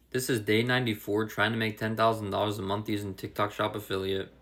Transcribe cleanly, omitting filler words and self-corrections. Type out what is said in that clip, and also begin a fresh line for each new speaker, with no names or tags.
This is day 94 trying to make $10,000 a month using TikTok Shop affiliate.